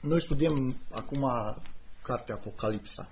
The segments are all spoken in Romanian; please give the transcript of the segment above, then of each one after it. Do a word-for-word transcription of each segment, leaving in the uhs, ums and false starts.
Noi studiem acum cartea Apocalipsa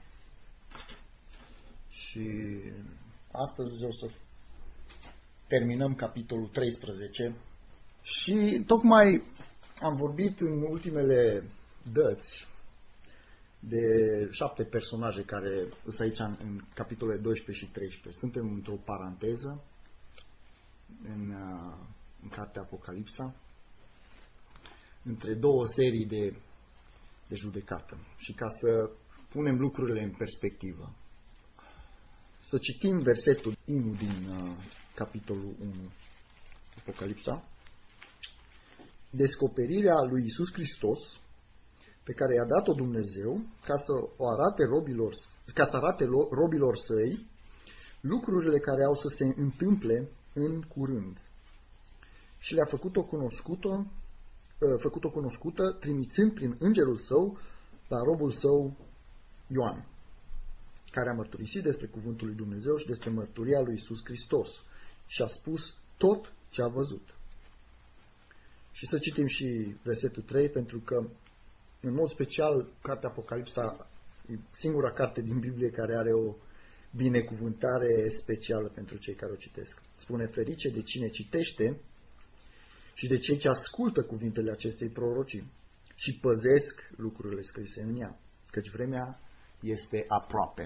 și astăzi o să terminăm capitolul treisprezece și tocmai am vorbit în ultimele dăți de șapte personaje care sunt aici în, în capitolele doisprezece și treisprezece. Suntem într-o paranteză în, în cartea Apocalipsa între două serii de, de judecată. Și ca să punem lucrurile în perspectivă, să citim versetul unu din uh, capitolul unu Apocalipsa. Descoperirea lui Iisus Hristos pe care i-a dat-o Dumnezeu ca să o arate robilor, ca să arate robilor săi lucrurile care au să se întâmple în curând. Și le-a făcut-o cunoscută, făcut-o cunoscută, trimițând prin îngerul său la robul său Ioan, care a mărturisit despre cuvântul lui Dumnezeu și despre mărturia lui Iisus Hristos și a spus tot ce a văzut. Și să citim și versetul trei, pentru că, în mod special, cartea Apocalipsa e singura carte din Biblie care are o binecuvântare specială pentru cei care o citesc. Spune: ferice de cine citește și de cei ce ascultă cuvintele acestei prorocii și păzesc lucrurile scrise în ea, căci vremea este aproape.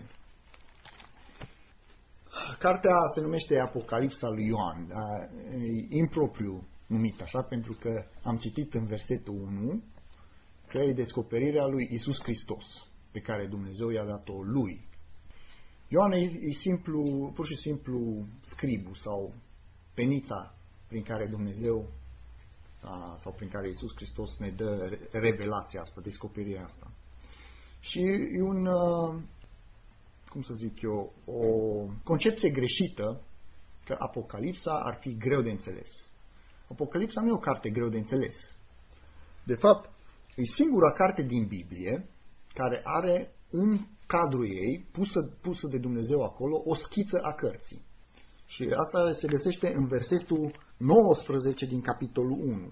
Cartea se numește Apocalipsa lui Ioan, dar e impropriu numit așa, pentru că am citit în versetul unu că e descoperirea lui Iisus Hristos, pe care Dumnezeu i-a dat-o lui. Ioan e, e simplu, pur și simplu scribu sau penița prin care Dumnezeu a, sau prin care Iisus Hristos ne dă revelația asta, descoperirea asta. Și e un, cum să zic eu, o concepție greșită că Apocalipsa ar fi greu de înțeles. Apocalipsa nu e o carte greu de înțeles. De fapt, e singura carte din Biblie care are în cadrul ei, pusă, pusă de Dumnezeu acolo, o schiță a cărții. Și asta se găsește în versetul nouăsprezece din capitolul unu,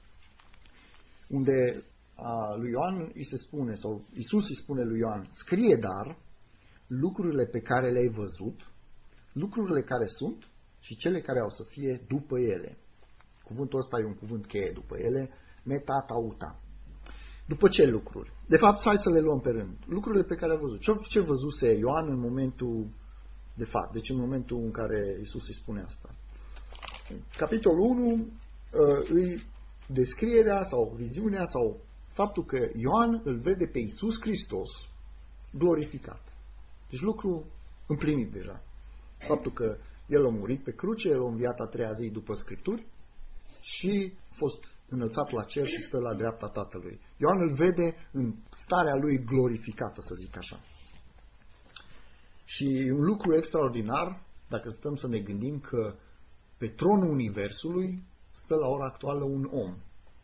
unde a, lui Ioan îi se spune, sau Iisus îi spune lui Ioan: scrie dar lucrurile pe care le-ai văzut, lucrurile care sunt și cele care au să fie după ele. Cuvântul ăsta e un cuvânt cheie după ele, meta tauta. După ce lucruri? De fapt, hai să le luăm pe rând. Lucrurile pe care a văzut. Ce, ce văzuse Ioan în momentul de fapt? Deci în momentul în care Iisus îi spune asta. Capitolul unu îi descrierea sau viziunea sau faptul că Ioan îl vede pe Iisus Hristos glorificat. Deci lucru împlinit deja. Faptul că El a murit pe cruce, El a înviat a treia zi după Scripturi și a fost înălțat la cer și stă la dreapta Tatălui. Ioan îl vede în starea lui glorificată, să zic așa. Și un lucru extraordinar, dacă stăm să ne gândim, că pe tronul Universului stă la ora actuală un om.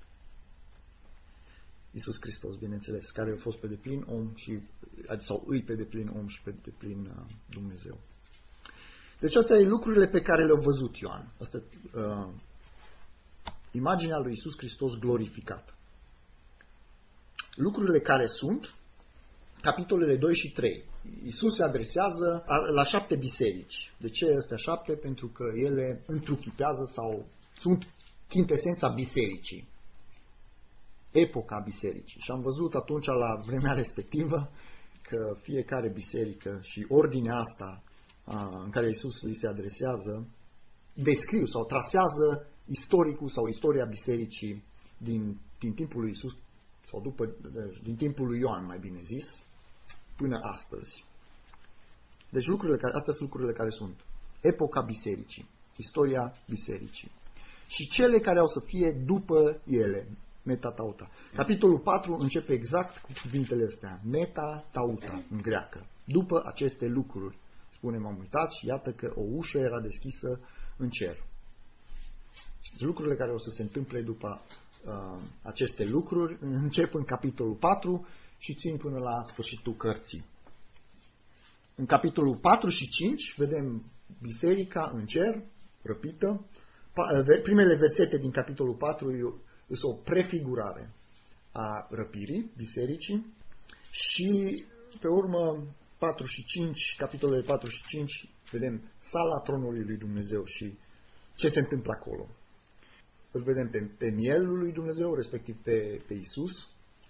Iisus Hristos, bineînțeles, care a fost pe deplin om și, sau îi pe deplin om și pe deplin Dumnezeu. Deci astea e lucrurile pe care le-a văzut Ioan. Asta uh, imaginea lui Iisus Hristos glorificat. Lucrurile care sunt, capitolele doi și trei. Iisus se adresează la șapte biserici. De ce astea șapte? Pentru că ele întruchipează sau sunt chintesența bisericii. Epoca bisericii. Și am văzut atunci, la vremea respectivă, că fiecare biserică și ordinea asta în care Iisus îi se adresează descriu sau trasează istoricul sau istoria bisericii din, din timpul lui Iisus sau după, din timpul lui Ioan, mai bine zis, până astăzi. Deci lucrurile care, astea sunt lucrurile care sunt. Epoca bisericii, istoria bisericii. Și cele care au să fie după ele, meta-tauta. Capitolul patru începe exact cu cuvintele astea, meta-tauta în greacă. După aceste lucruri, spune, m-am uitat și iată că o ușă era deschisă în cer. Deci lucrurile care o să se întâmple după uh, aceste lucruri încep în capitolul patru și țin până la sfârșitul cărții. În capitolul patru și cinci vedem biserica în cer, răpită. Primele versete din capitolul patru sunt o prefigurare a răpirii bisericii și pe urmă patru și cinci, capitolele patru și cinci, vedem sala tronului lui Dumnezeu și ce se întâmplă acolo. Îl vedem pe, pe mielul lui Dumnezeu, respectiv pe, pe Iisus,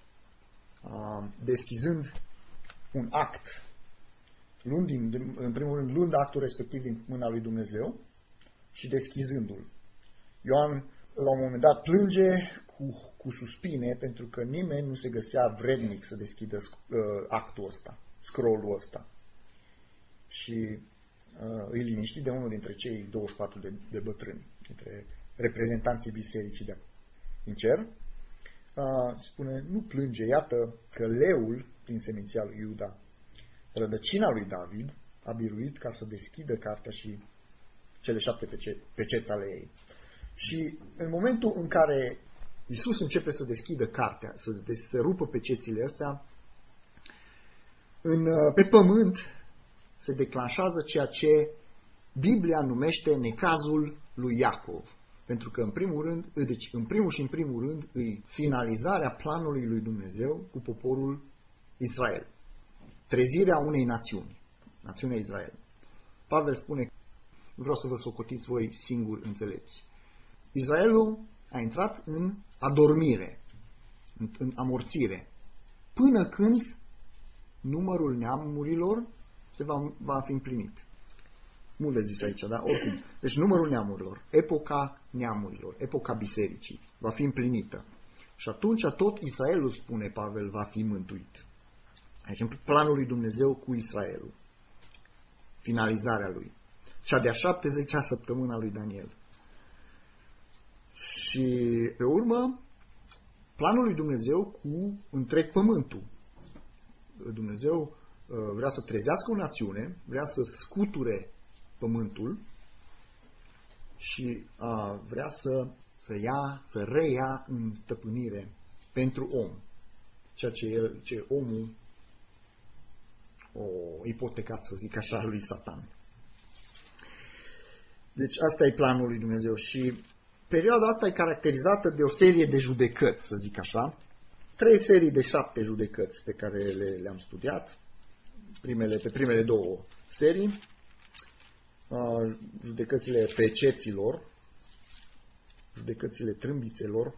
deschizând un act, luând din, în primul rând, luând actul respectiv din mâna lui Dumnezeu și deschizându-l. Ioan, la un moment dat, plânge cu, cu suspine pentru că nimeni nu se găsea vrednic să deschidă uh, actul ăsta, scrollul ăsta. Și uh, îi liniști de unul dintre cei douăzeci și patru de, de bătrâni, dintre reprezentanții bisericii de din cer. Uh, spune, nu plânge, iată că leul din seminția lui Iuda, rădăcina lui David, a biruit ca să deschidă cartea și cele șapte pece- peceți ale ei. Și în momentul în care Iisus începe să deschidă cartea, să, să rupă pecețile astea, în, pe pământ se declanșează ceea ce Biblia numește necazul lui Iacov. Pentru că în primul rând, deci în primul și în primul rând, îi finalizarea planului lui Dumnezeu cu poporul Israel. Trezirea unei națiuni, națiunea Israel. Pavel spune, vreau să vă socotiți voi singuri înțelepți. Israelul a intrat în adormire, în, în amorțire, până când numărul neamurilor se va, va fi împlinit. Mult de zis aici, da? Oricum. Deci numărul neamurilor, epoca neamurilor, epoca bisericii, va fi împlinită. Și atunci tot Israelul, spune Pavel, va fi mântuit. Aici, în planul lui Dumnezeu cu Israelul. Finalizarea lui. Cea de-a șaptezecea săptămână a lui Daniel. Și pe urmă, planul lui Dumnezeu cu întreg pământul. Dumnezeu vrea să trezească o națiune, vrea să scuture pământul și a, vrea să, să ia, să reia în stăpânire pentru om. Ceea ce, el, ce omul o ipotecat, să zic așa, lui Satan. Deci asta e planul lui Dumnezeu și perioada asta e caracterizată de o serie de judecăți, să zic așa. Trei serii de șapte judecăți pe care le, le-am studiat. Primele, pe primele două serii. Uh, judecățile peceților, judecățile trâmbițelor.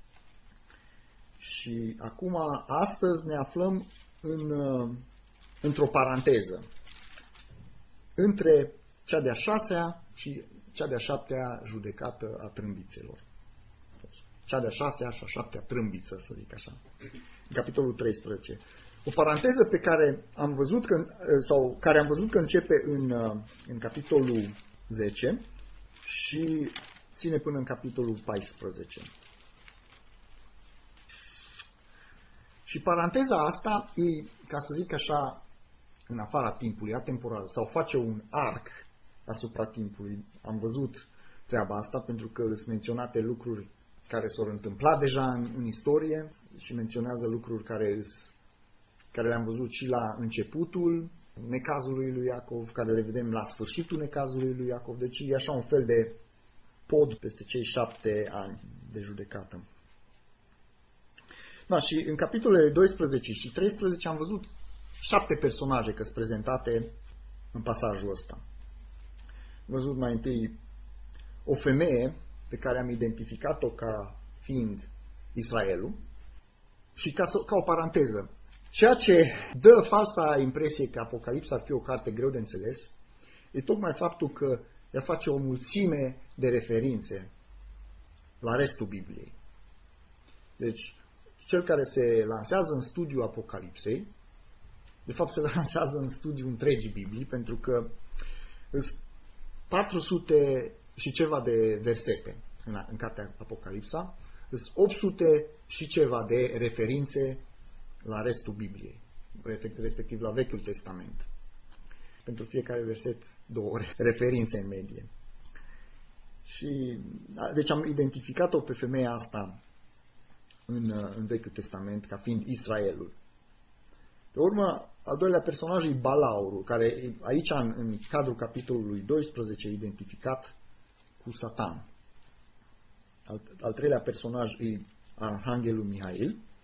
Și acum, astăzi, ne aflăm în, uh, într-o paranteză între cea de-a șasea și cea de-a șaptea judecată a trâmbițelor. Cea de-a șasea și a șaptea trâmbiță, să zic așa. În capitolul treisprezece. O paranteză pe care am văzut că, sau care am văzut că începe în, în capitolul zece și ține până în capitolul paisprezece. Și paranteza asta e, ca să zic așa, în afara timpului, atemporal, sau face un arc asupra timpului. Am văzut treaba asta pentru că sunt menționate lucruri care s-au întâmplat deja în, în istorie și menționează lucruri care, care le-am văzut și la începutul necazului lui Iacov, care le vedem la sfârșitul necazului lui Iacov. Deci e așa un fel de pod peste cei șapte ani de judecată. Da, și în capitolele doisprezece și treisprezece am văzut șapte personaje că sunt prezentate în pasajul ăsta. Am văzut mai întâi o femeie pe care am identificat-o ca fiind Israelul și ca, să, ca o paranteză. Ceea ce dă falsa impresie că Apocalipsa ar fi o carte greu de înțeles e tocmai faptul că ea face o mulțime de referințe la restul Bibliei. Deci, cel care se lansează în studiul Apocalipsei, de fapt se lansează în studiul întregii Biblii, pentru că sunt patru sute și ceva de versete în, în cartea Apocalipsa, sunt opt sute și ceva de referințe la restul Bibliei, respectiv la Vechiul Testament. Pentru fiecare verset două ore, referințe în medie. Și, deci am identificat-o pe femeia asta în, în Vechiul Testament ca fiind Israelul. Pe urmă, al doilea personaj e Balaurul, care aici, în, în cadrul capitolului doisprezece, e identificat cu Satan. Al, al treilea personaj e Arhanghelul Mihail,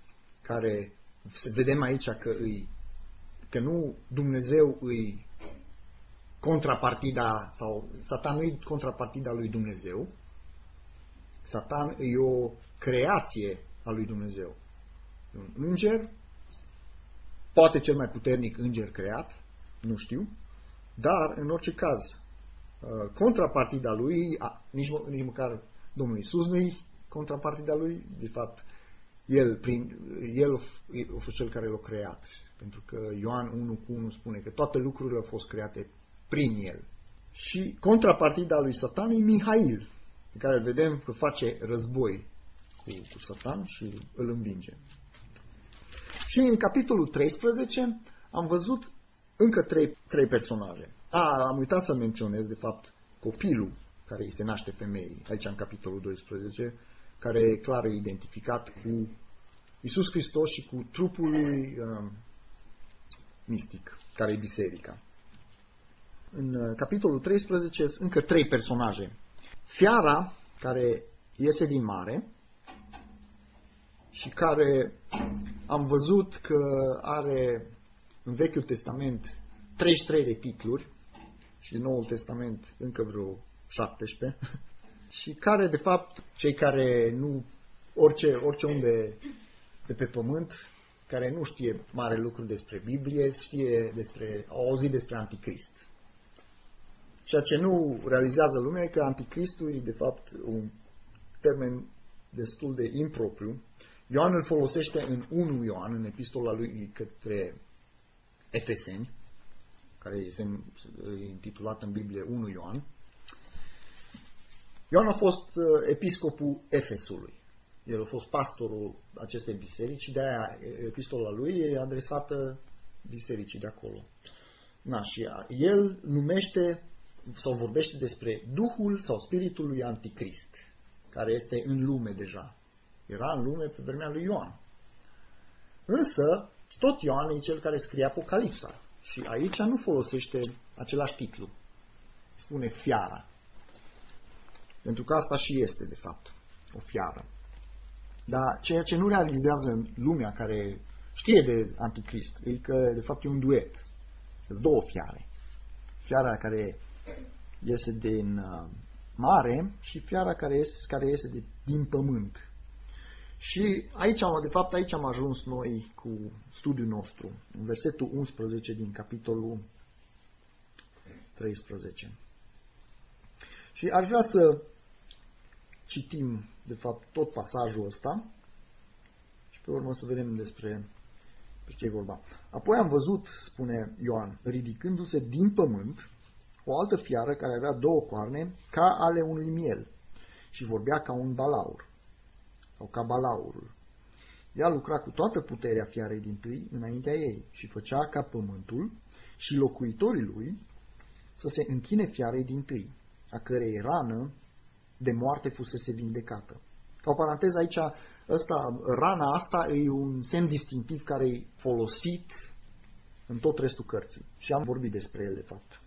care vedem aici că, îi, că nu Dumnezeu îi contrapartida, sau Satan nu e contrapartida lui Dumnezeu, Satan e o creație a lui Dumnezeu. Un înger, poate cel mai puternic înger creat, nu știu, dar în orice caz, contrapartida lui, nici, nici măcar Domnul Iisus nu e contrapartida lui, de fapt, el, prin, el a fost cel care l-a creat, pentru că Ioan unu cu unu spune că toate lucrurile au fost create prin el. Și contrapartida lui Satan e Mihail, pe care îl vedem că face război cu, cu Satan și îl învinge. Și în capitolul treisprezece am văzut încă trei, trei personaje. A, am uitat să menționez, de fapt, copilul care îi se naște femeii, aici în capitolul doisprezece, care e clar identificat cu Iisus Hristos și cu trupul lui uh, mistic, care e biserica. În uh, capitolul treisprezece sunt încă trei personaje. Fiara care iese din mare și care am văzut că are în Vechiul Testament treizeci și trei de titluri și în Noul Testament încă vreo șaptesprezece și care, de fapt, cei care nu, orice, orice unde de pe pământ, care nu știe mare lucru despre Biblie, știe despre, au auzit despre Anticrist. Ceea ce nu realizează lumea e că Anticristul e, de fapt, un termen destul de impropriu. Ioan îl folosește în unu Ioan, în epistola lui către Efeseni, care este intitulat în Biblie unu Ioan. Ioan a fost episcopul Efesului. El a fost pastorul acestei biserici și de-aia epistola lui e adresată bisericii de acolo. Na, și el numește sau vorbește despre Duhul sau Spiritul lui Anticrist, care este în lume deja. Era în lume pe vremea lui Ioan. Însă, tot Ioan e cel care scrie Apocalipsa. Și aici nu folosește același titlu. Spune fiara. Pentru că asta și este, de fapt, o fiară. Dar ceea ce nu realizează lumea care știe de Anticrist e că, de fapt, e un duet. Sunt două fiare. Fiara care iese din mare și fiara care iese, care iese de, din pământ. Și aici, de fapt, aici am ajuns noi cu studiul nostru, în versetul unsprezece din capitolul treisprezece. Și aș vrea să citim, de fapt, tot pasajul ăsta și pe urmă să vedem despre ce e vorba. Apoi am văzut, spune Ioan, ridicându-se din pământ, o altă fiară care avea două coarne ca ale unui miel și vorbea ca un balaur sau ca balaurul. Ea lucra cu toată puterea fiarei dintâi înaintea ei și făcea ca pământul și locuitorii lui să se închine fiarei dintâi, a cărei rană de moarte fusese vindecată. Ca o paranteză aici, ăsta, rana asta e un semn distinctiv care e folosit în tot restul cărții. Și am vorbit despre el, de fapt.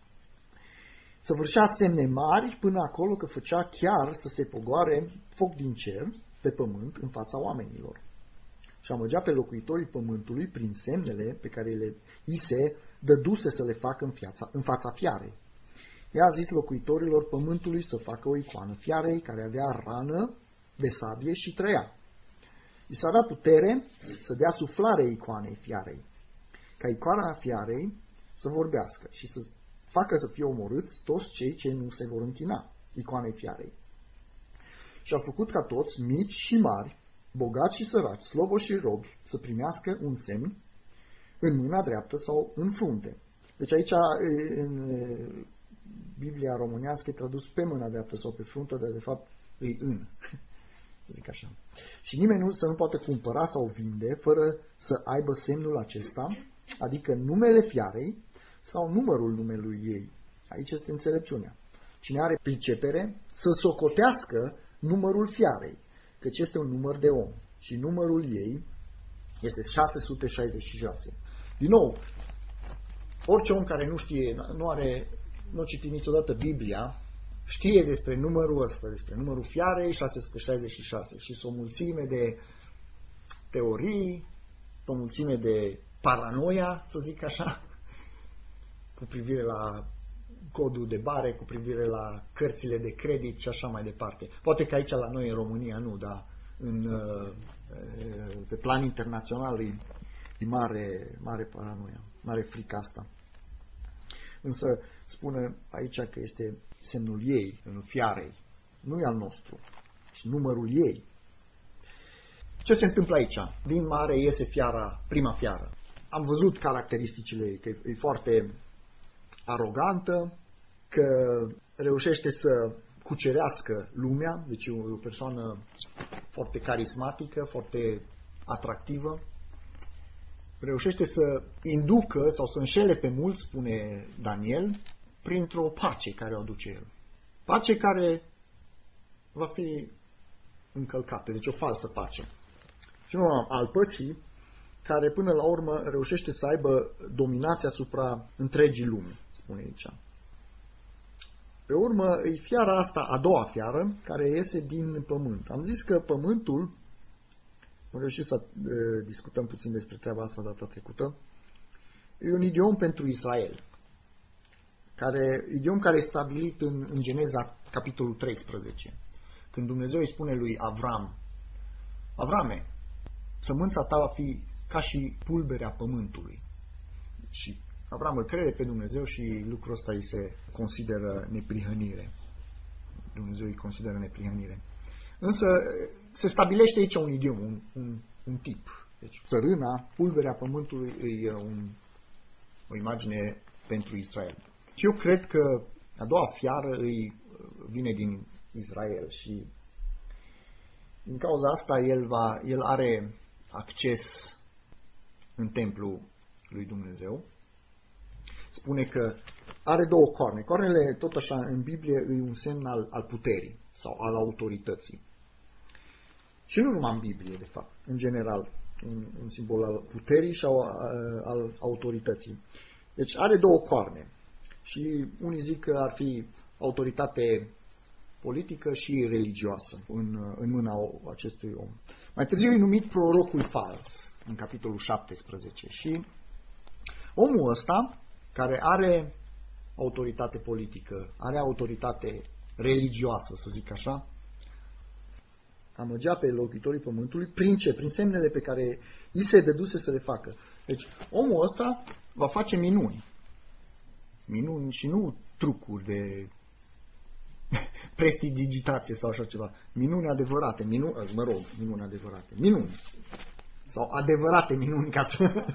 Săvârșea semne mari până acolo că făcea chiar să se pogoare foc din cer pe pământ în fața oamenilor. Și amăgea pe locuitorii pământului prin semnele pe care le i se dăduse să le facă în, fiața, în fața fiarei. Ea a zis locuitorilor pământului să facă o icoană fiarei care avea rană de sabie și trăia. I s-a dat putere să dea suflare icoanei fiarei, ca icoana fiarei să vorbească și să facă să fie omorâți toți cei ce nu se vor închina icoanei fiarei. Și a făcut ca toți, mici și mari, bogați și săraci, sloboși și robi, să primească un semn în mâna dreaptă sau în frunte. Deci aici, în Biblia românească, e tradus pe mâna dreaptă sau pe frunte, dar de fapt e în. Zic așa. Și nimeni nu, să nu poată cumpăra sau vinde fără să aibă semnul acesta, adică numele fiarei sau numărul numelui ei. Aici este înțelepciunea. Cine are pricepere să socotească numărul fiarei, căci este un număr de om și numărul ei este șase sute șaizeci și șase. Din nou, orice om care nu știe, nu are, nu a citit niciodată Biblia, știe despre numărul ăsta, despre numărul fiarei șase sute șaizeci și șase și sunt o mulțime de teorii, o mulțime de paranoia, să zic așa, cu privire la codul de bare, cu privire la cărțile de credit și așa mai departe. Poate că aici la noi în România nu, dar în, pe plan internațional e, e mare, mare paranoia, mare frică asta. Însă spune aici că este semnul ei, în fiarei, nu e al nostru, și numărul ei. Ce se întâmplă aici? Din mare iese fiara, prima fiară. Am văzut caracteristicile ei, că e foarte arogantă, că reușește să cucerească lumea, deci e o persoană foarte carismatică, foarte atractivă. Reușește să inducă sau să înșele pe mulți, spune Daniel, printr-o pace care o aduce el. Pace care va fi încălcată, deci o falsă pace. Și nu al păcii, care până la urmă reușește să aibă dominația asupra întregii lumi, spune aici. Pe urmă, e fiara asta, a doua fiară, care iese din pământ. Am zis că pământul, am reușit să e, discutăm puțin despre treaba asta data trecută, e un idiom pentru Israel, care, idiom care e stabilit în, în Geneza, capitolul treisprezece, când Dumnezeu îi spune lui Avram, Avrame, sămânța ta va fi ca și pulberea pământului. Și Avram îl crede pe Dumnezeu și lucrul ăsta îi se consideră neprihănire. Dumnezeu îi consideră neprihănire. Însă se stabilește aici un idiom, un, un, un tip. Deci țărâna, pulberea pământului, e un, o imagine pentru Israel. Și eu cred că a doua fiară îi vine din Israel și din cauza asta el, va, el are acces în templul lui Dumnezeu. Spune că are două corne. Cornele, tot așa, în Biblie, e un semn al, al puterii sau al autorității. Și nu numai în Biblie, de fapt, în general, un, un simbol al puterii și al, al autorității. Deci are două corne. Și unii zic că ar fi autoritate politică și religioasă în, în mâna acestui om. Mai târziu e numit prorocul fals, în capitolul șaptesprezece. Și omul ăsta, care are autoritate politică, are autoritate religioasă, să zic așa, amăgea pe locuitorii pământului, prin ce? Prin semnele pe care i se dăduse să le facă. Deci, omul ăsta va face minuni. Minuni și nu trucuri de prestidigitație sau așa ceva. Minuni adevărate, minuni, mă rog, minuni adevărate, minuni. Sau adevărate minuni, ca să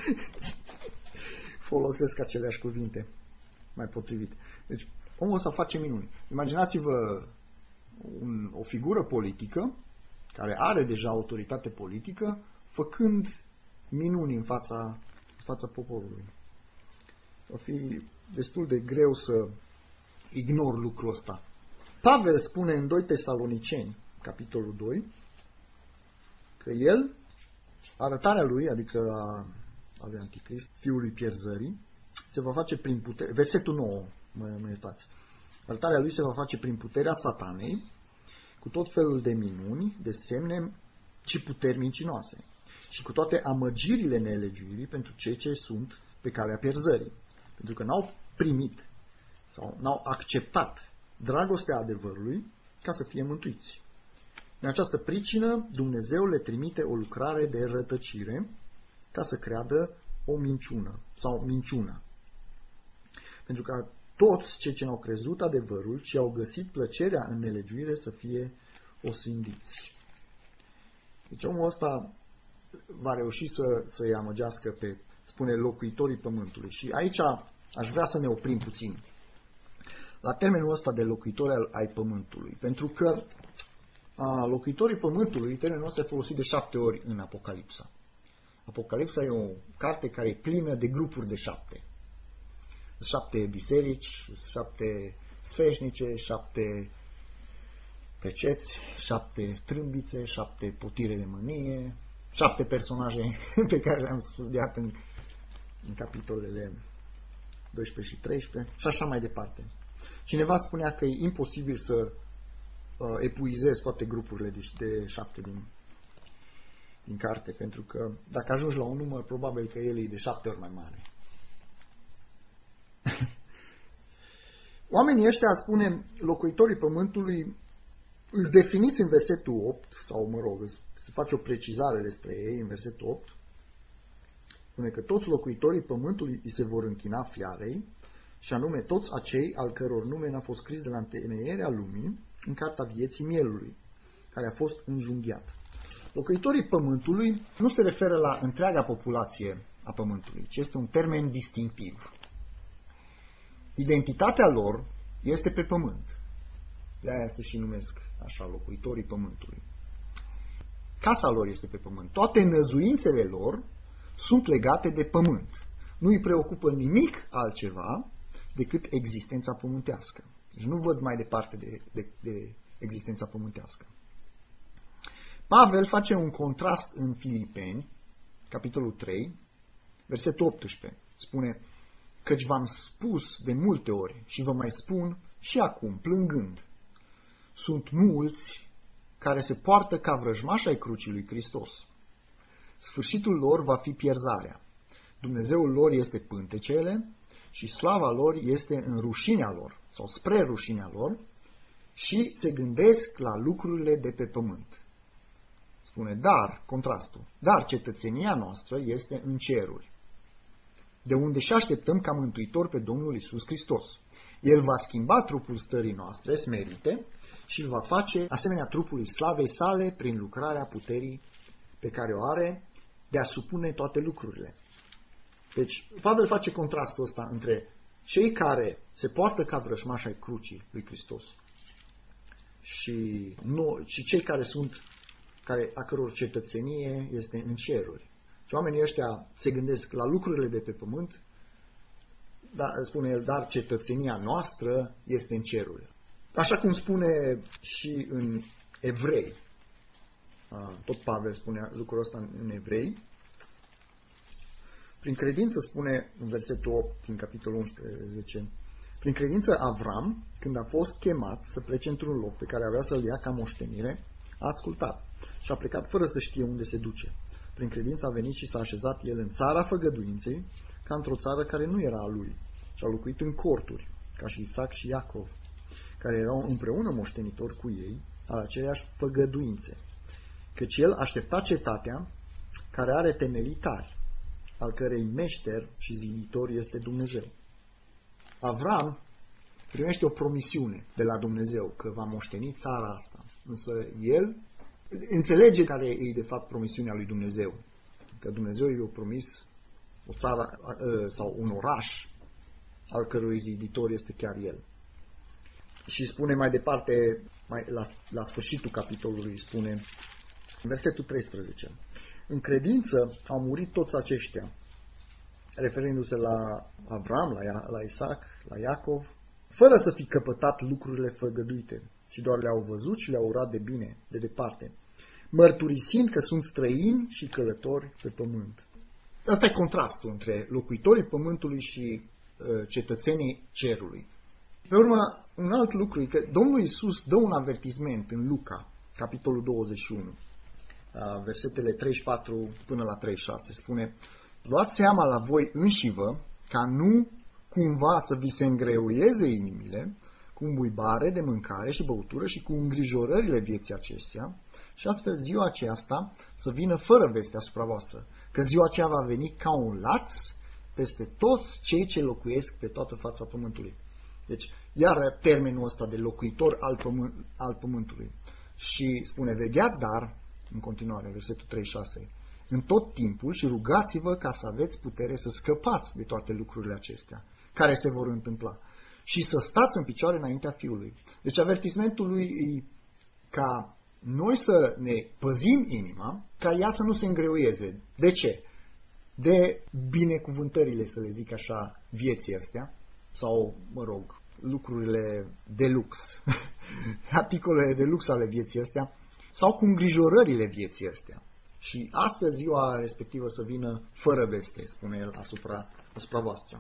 folosesc aceleași cuvinte mai potrivit. Deci, omul ăsta face minuni. Imaginați-vă un, o figură politică care are deja autoritate politică, făcând minuni în fața, în fața poporului. Va fi destul de greu să ignor lucrul ăsta. Pavel spune în doi Tesaloniceni, capitolul doi, că el, arătarea lui, adică a, a lui Anticrist, fiului pierzării, se va face prin putere. Versetul nouă, mă, mă iertați. Arătarea lui se va face prin puterea satanei, cu tot felul de minuni, de semne și puteri mincinoase, și cu toate amăgirile nelegiuirii pentru cei ce sunt pe calea pierzării, pentru că n-au primit sau n-au acceptat dragostea adevărului ca să fie mântuiți. În această pricină, Dumnezeu le trimite o lucrare de rătăcire ca să creadă o minciună sau minciună. Pentru că toți cei ce n-au crezut adevărul și au găsit plăcerea în nelegiuire să fie osândiți. Deci omul ăsta va reuși să, să-i amăgească pe, spune, locuitorii pământului. Și aici aș vrea să ne oprim puțin la termenul ăsta de locuitori al, ai pământului. Pentru că a, locuitorii pământului, termenul ăsta e folosit de șapte ori în Apocalipsa. Apocalipsa e o carte care e plină de grupuri de șapte. Șapte biserici, șapte sfeșnice, șapte peceți, șapte trâmbițe, șapte potire de mânie, șapte personaje pe care le-am studiat în, în capitolele doisprezece și treisprezece și așa mai departe. Cineva spunea că e imposibil să uh, epuizezi toate grupurile de, de șapte din, din carte, pentru că dacă ajungi la un număr, probabil că el e de șapte ori mai mare. Oamenii ăștia, spune, locuitorii pământului, îți definiți în versetul opt, sau mă rog, se face o precizare despre ei în versetul opt, spune că toți locuitorii pământului îi se vor închina fiarei, și anume toți acei al căror nume n-a fost scris de la întemeierea lumii în cartea vieții mielului, care a fost înjunghiat. Locuitorii pământului nu se referă la întreaga populație a pământului, ci este un termen distinctiv. Identitatea lor este pe pământ. De aia se și numesc așa locuitorii pământului. Casa lor este pe pământ. Toate năzuințele lor sunt legate de pământ. Nu îi preocupă nimic altceva decât existența pământească. Deci nu văd mai departe de, de, de existența pământească. Pavel face un contrast în Filipeni, capitolul trei, versetul optsprezece. Spune: căci v-am spus de multe ori și vă mai spun și acum, plângând, sunt mulți care se poartă ca vrăjmași ai crucii lui Hristos. Sfârșitul lor va fi pierzarea. Dumnezeul lor este pântecele și slava lor este în rușinea lor, sau spre rușinea lor, și se gândesc la lucrurile de pe pământ. Spune, dar, contrastul, dar cetățenia noastră este în ceruri, de unde și așteptăm ca mântuitor pe Domnul Iisus Hristos. El va schimba trupul stării noastre smerite și îl va face asemenea trupului slavei sale prin lucrarea puterii pe care o are de a supune toate lucrurile. Deci, Pavel face contrastul ăsta între cei care se poartă ca vrăjmași ai crucii lui Hristos și, nu, și cei care sunt, care, a căror cetățenie este în ceruri. Și oamenii ăștia se gândesc la lucrurile de pe pământ, dar, spune el, dar cetățenia noastră este în ceruri. Așa cum spune și în Evrei. Tot Pavel spune lucrul ăsta în Evrei. Prin credință, spune în versetul opt din capitolul unsprezece, prin credință Avram, când a fost chemat să plece într-un loc pe care avea să-l ia ca moștenire, a ascultat și a plecat fără să știe unde se duce. Prin credință a venit și s-a așezat el în țara făgăduinței, ca într-o țară care nu era a lui, și a locuit în corturi, ca și Isaac și Iacov, care erau împreună moștenitori cu ei al aceleiași făgăduințe, căci el aștepta cetatea care are temelii tari, al cărei meșter și ziditor este Dumnezeu. Avram primește o promisiune de la Dumnezeu că va moșteni țara asta, însă el înțelege care e de fapt promisiunea lui Dumnezeu, că Dumnezeu i-a promis o țară sau un oraș al cărui ziditor este chiar el. Și spune mai departe, mai la, la sfârșitul capitolului, spune în versetul treisprezece, în credință au murit toți aceștia, referindu-se la Avram, la, la Isaac, la Iacov, fără să fi căpătat lucrurile făgăduite, ci doar le-au văzut și le-au urat de bine, de departe, mărturisind că sunt străini și călători pe pământ. Asta e contrastul între locuitorii pământului și uh, cetățenii cerului. Pe urmă, un alt lucru e că Domnul Iisus dă un avertisment în Luca, capitolul douăzeci și unu, uh, versetele treizeci și patru până la treizeci și șase. Spune, luați seama la voi înșivă ca nu cumva să vi se îngreuieze inimile cu îmbuibare de mâncare și băutură și cu îngrijorările vieții acestea, și astfel ziua aceasta să vină fără veste asupra voastră, că ziua aceea va veni ca un laț peste toți cei ce locuiesc pe toată fața pământului. Deci, iar termenul ăsta de locuitor al, pământ, al pământului. Și spune, vegheați dar, în continuare, versetul treizeci și șase, în tot timpul și rugați-vă ca să aveți putere să scăpați de toate lucrurile acestea, care se vor întâmpla, și să stați în picioare înaintea Fiului. Deci avertismentul lui e ca noi să ne păzim inima, ca ea să nu se îngreuieze. De ce? De binecuvântările, să le zic așa, vieții astea, sau, mă rog, lucrurile de lux, articolele de lux ale vieții astea, sau cu îngrijorările vieții astea. Și astfel ziua respectivă să vină fără veste, spune el, asupra, asupra voastră.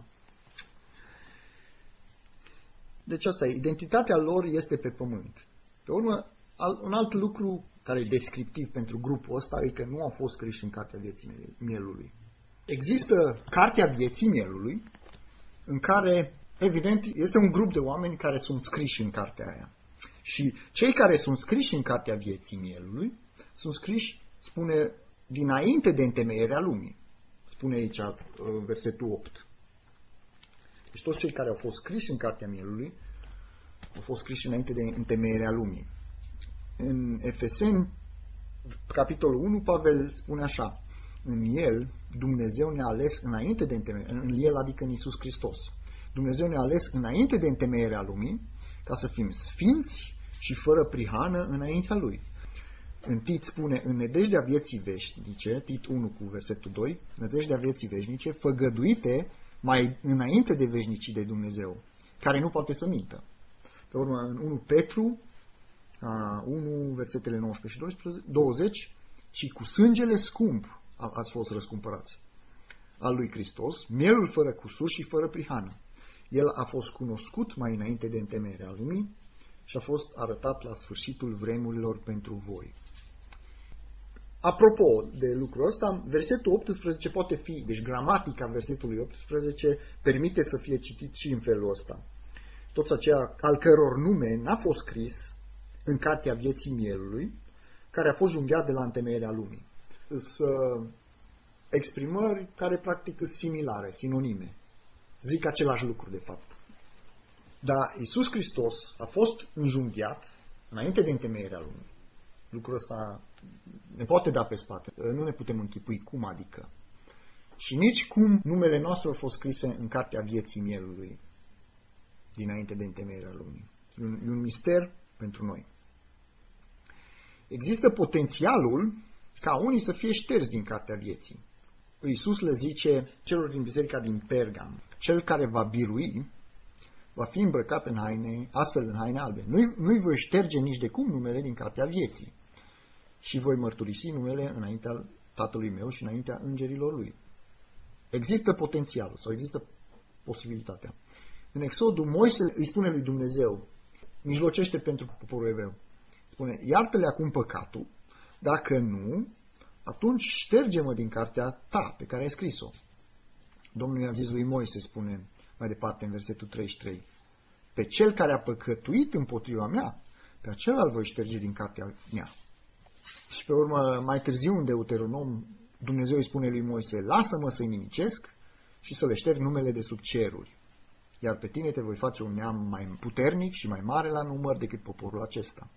Deci asta e, identitatea lor este pe pământ. Pe urmă, un alt lucru care e descriptiv pentru grupul ăsta e că nu au fost scriși în Cartea Vieții Mielului. Există Cartea Vieții Mielului, în care, evident, este un grup de oameni care sunt scriși în cartea aia. Și cei care sunt scriși în Cartea Vieții Mielului sunt scriși, spune, dinainte de întemeierea lumii. Spune aici versetul opt. Deci toți cei care au fost scriși în Cartea Mielului au fost scriși înainte de întemeierea lumii. În Efeseni, capitolul unu, Pavel spune așa: în el Dumnezeu ne-a ales înainte de întemeierea, în el adică în Iisus Hristos. Dumnezeu ne-a ales înainte de întemeierea lumii ca să fim sfinți și fără prihană înaintea Lui. În Tit spune, în nădejdea vieții veșnice, Tit unu cu versetul doi, nădejdea vieții veșnice, făgăduite mai înainte de veșnicii de Dumnezeu, care nu poate să mintă. Pe urmă, în unu Petru, unu, versetele nouăsprezece și douăzeci, ci cu sângele scump ați fost răscumpărați al lui Hristos, mielul fără cusur și fără prihană. El a fost cunoscut mai înainte de întemeierea lumii și a fost arătat la sfârșitul vremurilor pentru voi. Apropo de lucrul ăsta, versetul optsprezece poate fi, deci gramatica versetului optsprezece permite să fie citit și în felul ăsta. Toți aceia al căror nume n-a fost scris în Cartea Vieții Mielului, care a fost junghiat de la întemeierea lumii. Sunt exprimări care practic sunt similare, sinonime. Zic același lucru, de fapt. Dar Iisus Hristos a fost înjunghiat înainte de întemeierea lumii. Lucrul ăsta ne poate da pe spate. Nu ne putem închipui cum adică. Și nici cum numele nostru a fost scrise în Cartea Vieții Mielului dinainte de întemeierea lumii. E un, e un mister pentru noi. Există potențialul ca unii să fie șterși din Cartea Vieții. Iisus le zice celor din biserica din Pergam: cel care va birui va fi îmbrăcat în haine, astfel în haine albe. Nu-i, nu-i voi șterge nici de cum numele din Cartea Vieții și voi mărturisi numele înaintea Tatălui meu și înaintea îngerilor lui. Există potențialul sau există posibilitatea. În Exodul, Moise îi spune lui Dumnezeu, mijlocește pentru poporul evreu. Spune, iartă-le acum păcatul, dacă nu, atunci șterge-mă din cartea ta pe care ai scris-o. Domnul i-a zis lui Moise, spune mai departe în versetul treizeci și trei, pe cel care a păcătuit împotriva mea, pe acela îl voi șterge din cartea mea. Și pe urmă, mai târziu în Deuteronom, Dumnezeu îi spune lui Moise, lasă-mă să-i nimicesc și să le șterg numele de sub ceruri, iar pe tine te voi face un neam mai puternic și mai mare la număr decât poporul acesta.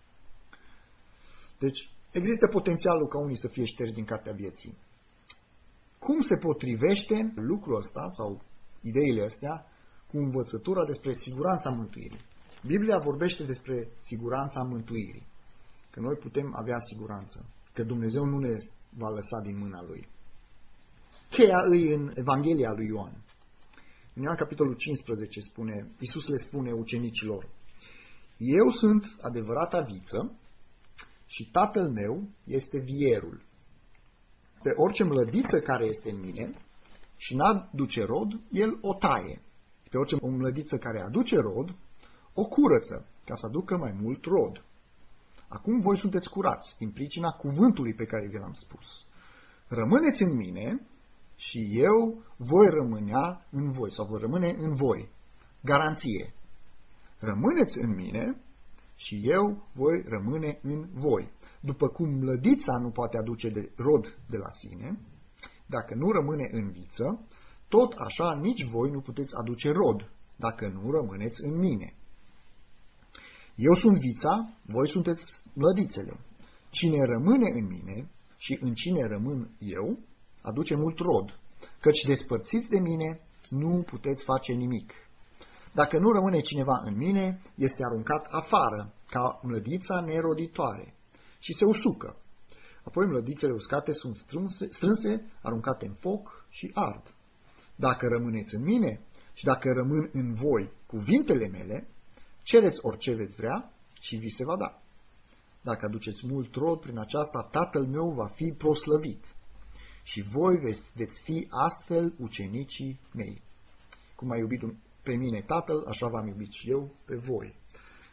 Deci, există potențialul ca unii să fie șterși din cartea vieții. Cum se potrivește lucrul ăsta sau ideile astea cu învățătura despre siguranța mântuirii? Biblia vorbește despre siguranța mântuirii, că noi putem avea siguranță, că Dumnezeu nu ne va lăsa din mâna Lui. Cheia îi în Evanghelia lui Ioan. În Ioan capitolul cincisprezece spune, Iisus le spune ucenicilor, eu sunt adevărata viță și Tatăl meu este vierul. Pe orice mlădiță care este în mine și n-aduce rod, el o taie. Pe orice o mlădiță care aduce rod, o curăță, ca să aducă mai mult rod. Acum voi sunteți curați din pricina cuvântului pe care vi l-am spus. Rămâneți în mine și eu voi rămânea în voi, sau voi rămâne în voi. Garanție. Rămâneți în mine și eu voi rămâne în voi. După cum mlădița nu poate aduce de rod de la sine, dacă nu rămâne în viță, tot așa nici voi nu puteți aduce rod, dacă nu rămâneți în mine. Eu sunt vița, voi sunteți mlădițele. Cine rămâne în mine și în cine rămân eu, aduce mult rod, căci despărțiți de mine nu puteți face nimic. Dacă nu rămâne cineva în mine, este aruncat afară, ca mlădița neroditoare, și se usucă. Apoi mlădițele uscate sunt strânse, strânse, aruncate în foc și ard. Dacă rămâneți în mine și dacă rămân în voi cuvintele mele, cereți orice veți vrea și vi se va da. Dacă aduceți mult rod, prin aceasta Tatăl meu va fi proslăvit și voi veți, veți fi astfel ucenicii mei. Cum a iubit pe mine Tatăl, așa v-am iubit și eu pe voi.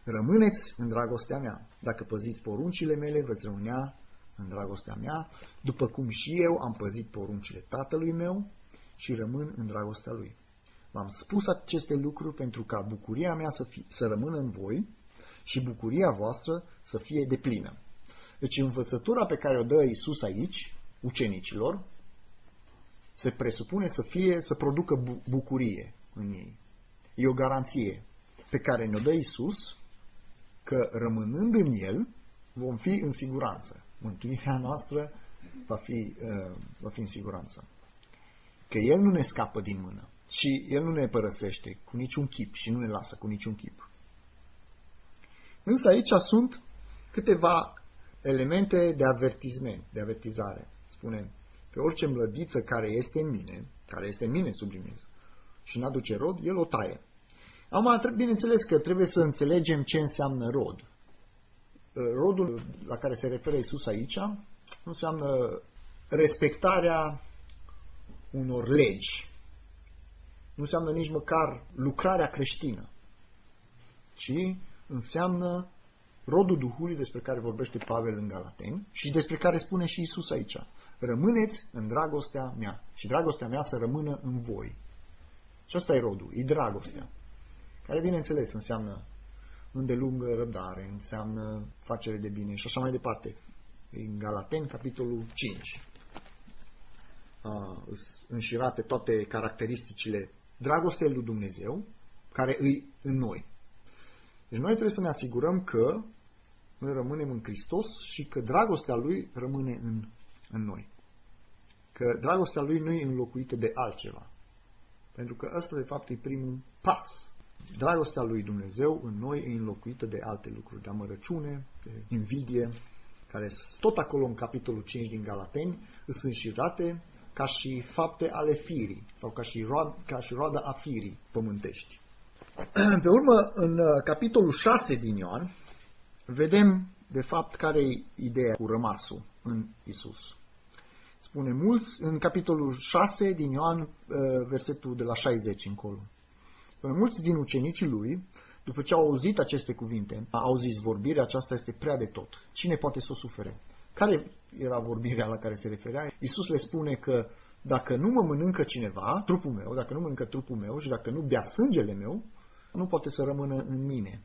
Rămâneți în dragostea mea. Dacă păziți poruncile mele, veți rămânea în dragostea mea, după cum și eu am păzit poruncile Tatălui meu și rămân în dragostea Lui. V-am spus aceste lucruri pentru ca bucuria mea să, fie, să rămână în voi și bucuria voastră să fie deplină. Deci învățătura pe care o dă Iisus aici, ucenicilor, se presupune să fie, să producă bu- bucurie în ei. E o garanție pe care ne-o dă Iisus, că rămânând în El, vom fi în siguranță. Mântuirea noastră va fi, uh, va fi în siguranță. Că El nu ne scapă din mână și El nu ne părăsește cu niciun chip și nu ne lasă cu niciun chip. Însă aici sunt câteva elemente de avertisment, de avertizare. Spune, pe orice mlădiță care este în mine, care este în mine, sublinez, și n-aduce rod, El o taie. Acum, bineînțeles că trebuie să înțelegem ce înseamnă rod. Rodul la care se referă Iisus aici nu înseamnă respectarea unor legi. Nu înseamnă nici măcar lucrarea creștină, ci înseamnă rodul Duhului despre care vorbește Pavel în Galateni și despre care spune și Iisus aici. Rămâneți în dragostea mea și dragostea mea să rămână în voi. Și asta e rodul, e dragostea, care bineînțeles înseamnă îndelungă răbdare, înseamnă facere de bine și așa mai departe. În Galateni, capitolul cinci, înșirate toate caracteristicile dragostei lui Dumnezeu, care îi în noi. Deci noi trebuie să ne asigurăm că noi rămânem în Hristos și că dragostea Lui rămâne în, în noi. Că dragostea Lui nu e înlocuită de altceva. Pentru că ăsta, de fapt, e primul pas. Dragostea lui Dumnezeu în noi e înlocuită de alte lucruri, de amărăciune, de invidie, care tot acolo în capitolul cinci din Galateni sunt înșirate ca și fapte ale firii sau ca și, road, ca și roada a firii pământești. Pe urmă, în capitolul șase din Ioan, vedem de fapt care e ideea cu rămasul în Isus. Spune mulți, în capitolul șase din Ioan, versetul de la șaizeci încolo. Mulți din ucenicii lui, după ce au auzit aceste cuvinte, au zis, vorbirea aceasta este prea de tot. Cine poate să o sufere? Care era vorbirea la care se referea? Iisus le spune că dacă nu mă mănâncă cineva, trupul meu, dacă nu mănâncă trupul meu și dacă nu bea sângele meu, nu poate să rămână în mine.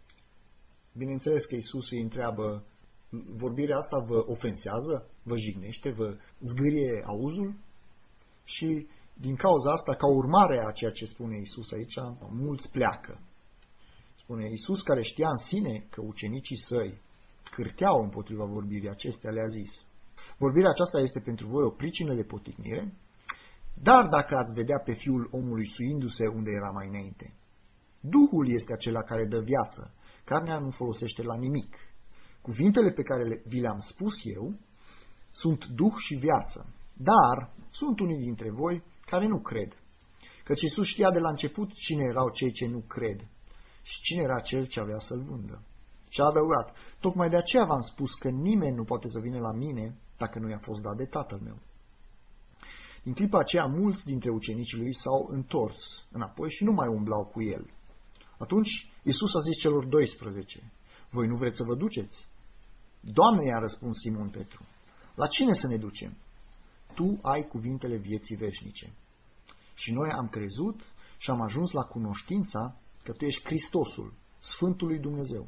Bineînțeles că Iisus îi întreabă, vorbirea asta vă ofensează, vă jignește, vă zgârie auzul? Și din cauza asta, ca urmare a ceea ce spune Iisus aici, mulți pleacă. Spune Iisus, care știa în sine că ucenicii săi cârteau împotriva vorbirii acestea, le-a zis, vorbirea aceasta este pentru voi o pricină de poticnire, dar dacă ați vedea pe Fiul omului suindu-se unde era mai înainte, Duhul este acela care dă viață, carnea nu folosește la nimic. Cuvintele pe care vi le-am spus eu sunt Duh și viață, dar sunt unii dintre voi care nu cred. Căci Iisus știa de la început cine erau cei ce nu cred și cine era cel ce avea să-l vândă. Și a adăugat, tocmai de aceea v-am spus că nimeni nu poate să vină la mine dacă nu i-a fost dat de Tatăl meu. Din clipa aceea, mulți dintre ucenicii lui s-au întors înapoi și nu mai umblau cu el. Atunci Iisus a zis celor doisprezece, voi nu vreți să vă duceți? Doamne, i-a răspuns Simon Petru, la cine să ne ducem? Tu ai cuvintele vieții veșnice. Și noi am crezut și am ajuns la cunoștința că Tu ești Hristosul, Sfântul lui Dumnezeu.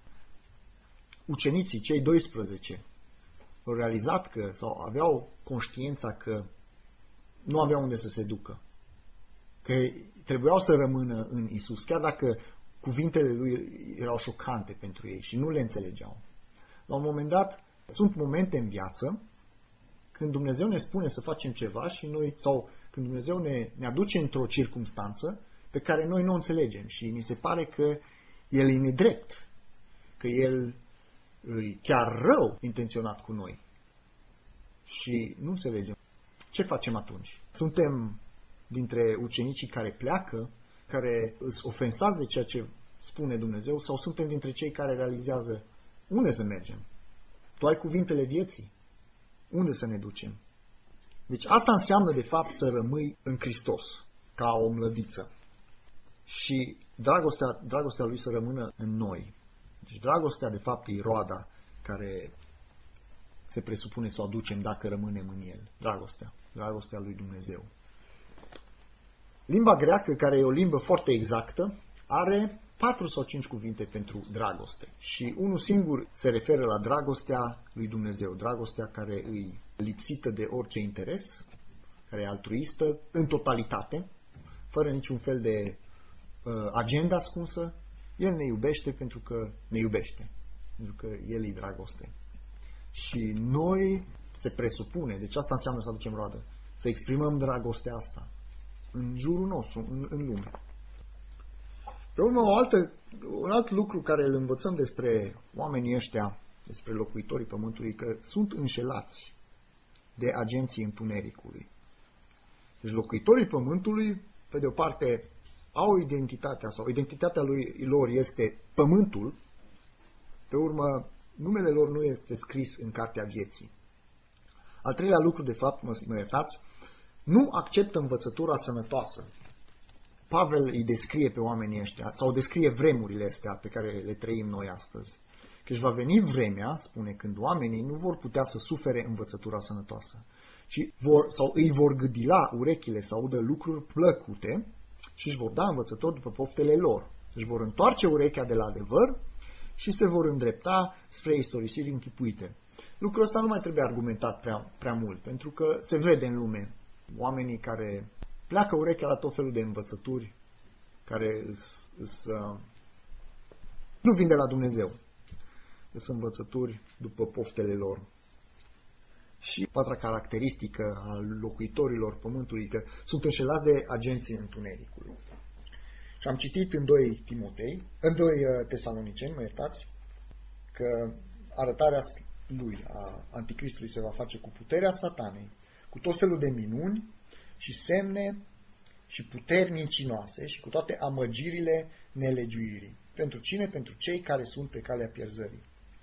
Ucenicii, cei doisprezece, au realizat că, sau aveau conștiința că nu aveau unde să se ducă, că trebuiau să rămână în Isus, chiar dacă cuvintele Lui erau șocante pentru ei și nu le înțelegeau. La un moment dat, sunt momente în viață când Dumnezeu ne spune să facem ceva și noi, sau când Dumnezeu ne, ne aduce într-o circumstanță pe care noi nu o înțelegem și ni se pare că El e nedrept, că El e chiar rău intenționat cu noi și nu înțelegem. Ce facem atunci? Suntem dintre ucenicii care pleacă, care sunt ofensați de ceea ce spune Dumnezeu, sau suntem dintre cei care realizează unde să mergem? Tu ai cuvintele vieții. Unde să ne ducem? Deci asta înseamnă de fapt să rămâi în Hristos, ca o mlădiță. Și dragostea, dragostea Lui să rămână în noi. Deci dragostea, de fapt, e roada care se presupune să o aducem dacă rămânem în el. Dragostea. Dragostea lui Dumnezeu. Limba greacă, care e o limbă foarte exactă, are patru sau cinci cuvinte pentru dragoste. Și unul singur se referă la dragostea lui Dumnezeu. Dragostea care îi lipsită de orice interes, care e altruistă, în totalitate, fără niciun fel de uh, agenda ascunsă. El ne iubește pentru că ne iubește. Pentru că El e dragoste. Și noi se presupune, deci asta înseamnă să aducem roadă, să exprimăm dragostea asta în jurul nostru, în, în lume. Pe urmă, o altă, un alt lucru care îl învățăm despre oamenii ăștia, despre locuitorii pământului, că sunt înșelați de agenții întunericului. Deci locuitorii pământului, pe de o parte, au identitatea sau identitatea lui, lor este pământul, pe urmă, numele lor nu este scris în cartea vieții. Al treilea lucru, de fapt, mă, mă iertați, nu acceptă învățătura sănătoasă. Pavel îi descrie pe oamenii ăștia, sau descrie vremurile astea pe care le trăim noi astăzi. Căci va veni vremea, spune, când oamenii nu vor putea să sufere învățătura sănătoasă, ci vor, sau îi vor gâdila urechile să audă lucruri plăcute și își vor da învățători după poftele lor. Își vor întoarce urechea de la adevăr și se vor îndrepta spre istorisiri închipuite. Lucrul ăsta nu mai trebuie argumentat prea, prea mult, pentru că se vede în lume oamenii care pleacă urechea la tot felul de învățături care îs, îs, uh, nu vin de la Dumnezeu. Sunt învățături după poftele lor. Și patra caracteristică a locuitorilor pământului, că sunt înșelați de agenții întunericului. Și am citit în doi Timotei, în doi Tesaloniceni, mă iertați, că arătarea lui, a anticristului, se va face cu puterea satanei, cu tot felul de minuni și semne și puteri mincinoase și cu toate amăgirile nelegiuirii. Pentru cine? Pentru cei care sunt pe calea pierzării.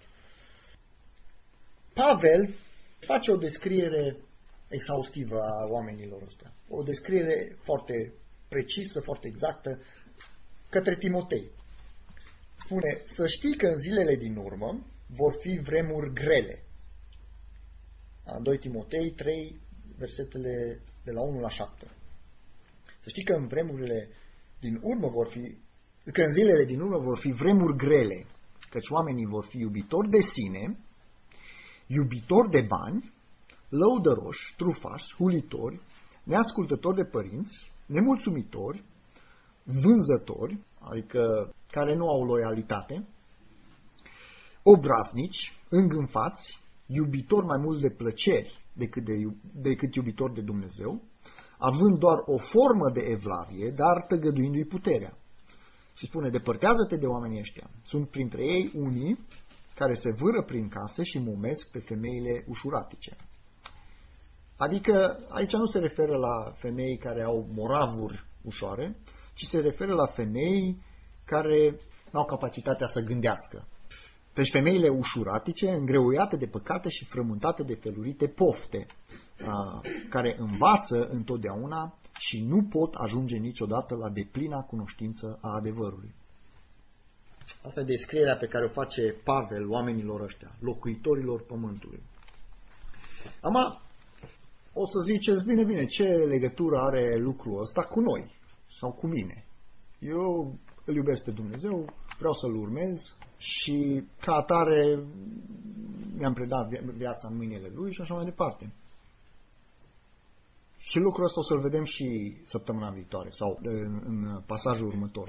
Pavel face o descriere exhaustivă a oamenilor ăstea. O descriere foarte precisă, foarte exactă către Timotei. Spune, să știi că în zilele din urmă vor fi vremuri grele. A doi Timotei trei, versetele de la unu la șapte. Să știi că în vremurile din urmă vor fi, că în zilele din urmă vor fi vremuri grele, căci oamenii vor fi iubitori de sine, iubitori de bani, lăudăroși, trufași, hulitori, neascultători de părinți, nemulțumitori, vânzători, adică care nu au loialitate, obraznici, îngânfați, iubitori mai mult de plăceri decât, de, decât iubitori de Dumnezeu, având doar o formă de evlavie, dar tăgăduindu-i puterea. Și spune, depărtează-te de oamenii ăștia. Sunt printre ei unii care se vâră prin case și mumesc pe femeile ușuratice. Adică aici nu se referă la femei care au moravuri ușoare, ci se referă la femei care nu au capacitatea să gândească. Deci femeile ușuratice, îngreuiate de păcate și frământate de felurite pofte, care învață întotdeauna și nu pot ajunge niciodată la deplina cunoștință a adevărului. Asta e descrierea pe care o face Pavel oamenilor ăștia, locuitorilor pământului. Acum, o să ziceți, bine, bine, ce legătură are lucrul ăsta cu noi sau cu mine? Eu îl iubesc pe Dumnezeu, vreau să-L urmez și ca atare mi-am predat viața în mâinile Lui și așa mai departe. Și lucrul ăsta o să-l vedem și săptămâna viitoare sau în, în pasajul următor.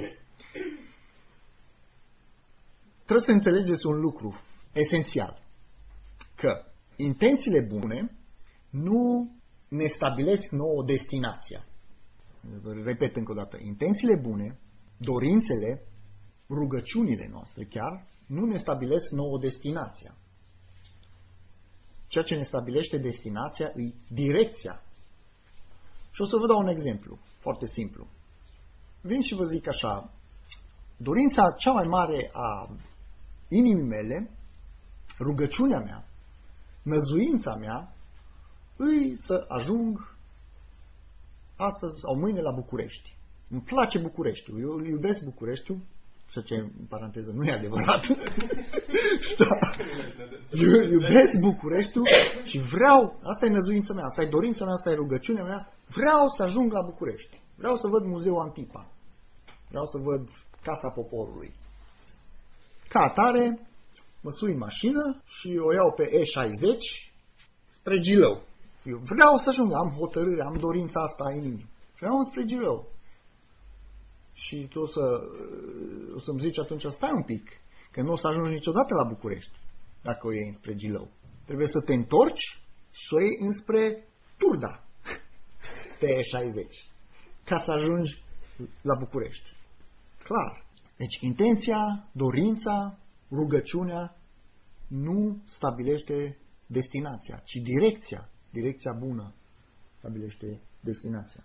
Trebuie să înțelegeți un lucru esențial, că intențiile bune nu ne stabilesc nouă destinația. Repet încă o dată, intențiile bune, dorințele, rugăciunile noastre chiar, nu ne stabilesc nouă destinația. Ceea ce ne stabilește destinația e direcția. Și o să vă dau un exemplu, foarte simplu. Vin și vă zic așa, dorința cea mai mare a inimii mele, rugăciunea mea, năzuința mea, îi să ajung astăzi sau mâine la București. Îmi place Bucureștiul, eu îl iubesc Bucureștiul Și ce, în paranteză, nu e adevărat. Da. Eu iubesc Bucureștiul și vreau, asta e năzuința mea, asta e dorința mea, asta e rugăciunea mea, vreau să ajung la București. Vreau să văd Muzeul Antipa. Vreau să văd Casa Poporului. Ca atare, mă sui în mașină și o iau pe E șaizeci spre Gilău. Eu vreau să ajung, am hotărâre, am dorința asta în inimă. Vreau spre Gilău. Și tu o, să, o să-mi zici atunci, stai un pic, că nu o să ajungi niciodată la București dacă o iei înspre Gilău. Trebuie să te întorci și să o iei înspre Turda pe E șaizeci ca să ajungi la București. Clar. Deci intenția, dorința, rugăciunea nu stabilește destinația, ci direcția. Direcția bună stabilește destinația.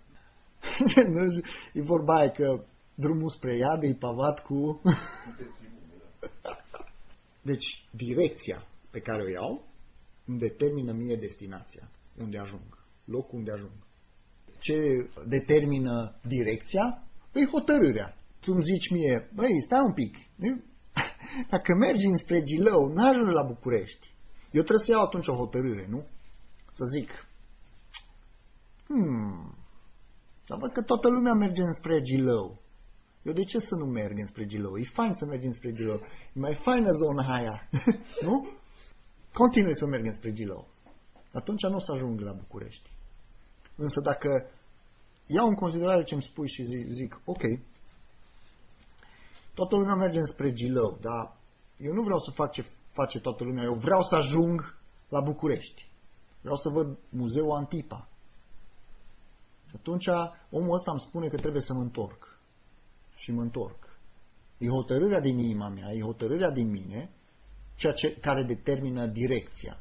E vorba aia că drumul spre iad e pavat cu... Deci direcția pe care o iau îmi determină mie destinația, unde ajung, locul unde ajung. Ce determină direcția? Păi hotărârea. Tu îmi zici mie, băi, stai un pic, dacă mergi înspre Gilău, n-ajungi la București. Eu trebuie să iau atunci o hotărâre, nu? Să zic, hmm, dar văd că toată lumea merge înspre Gilău. Eu de ce să nu merg înspre Gilău? E fain să mergi înspre Gilău. E mai faină zona aia. Nu? Continui să merg înspre Gilău. Atunci nu o să ajung la București. Însă dacă iau în considerare ce îmi spui și zic, zic ok, toată lumea merge înspre Gilău, dar eu nu vreau să fac ce face toată lumea. Eu vreau să ajung la București. Vreau să văd Muzeul Antipa. Și atunci omul ăsta îmi spune că trebuie să mă întorc. Și mă întorc. E hotărârea din inima mea, e hotărârea din mine, ceea ce, care determină direcția.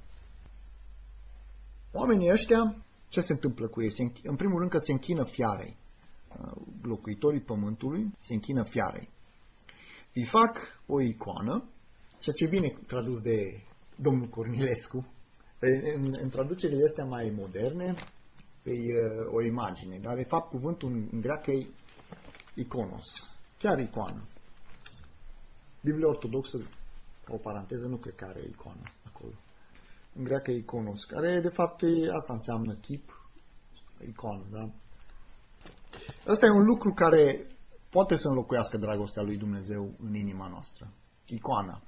Oamenii ăștia, ce se întâmplă cu ei? Se, în primul rând că se închină fiarei. Locuitorii pământului se închină fiarei. Îi fac o icoană, ceea ce bine tradus de domnul Cornilescu. În, în traducerile astea mai moderne, e o imagine, dar de fapt cuvântul în greacă e iconos, chiar icoană. Biblia ortodoxă, ca o paranteză, nu cred că are icoană acolo. În greacă e iconos, care de fapt e, asta înseamnă chip, icoană, da? Ăsta e un lucru care poate să înlocuiască dragostea lui Dumnezeu în inima noastră. Icoana.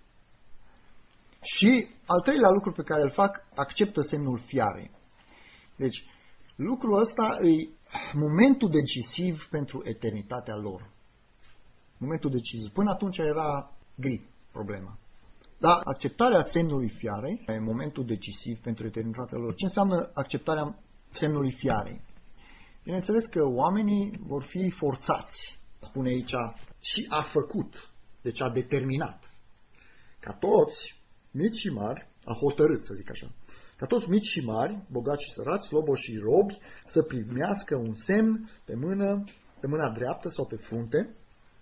Și al treilea lucru pe care îl fac, acceptă semnul fiarei. Deci, lucrul ăsta e momentul decisiv pentru eternitatea lor. Momentul decisiv. Până atunci era gri problema. Dar acceptarea semnului fiarei e momentul decisiv pentru eternitatea lor. Ce înseamnă acceptarea semnului fiarei? Bineînțeles că oamenii vor fi forțați, spune aici, și a făcut, deci a determinat, ca toți, mici și mari, a hotărât, să zic așa, ca toți mici și mari, bogați și sărați, sloboși și robi, să primească un semn pe mână, pe mâna dreaptă sau pe frunte,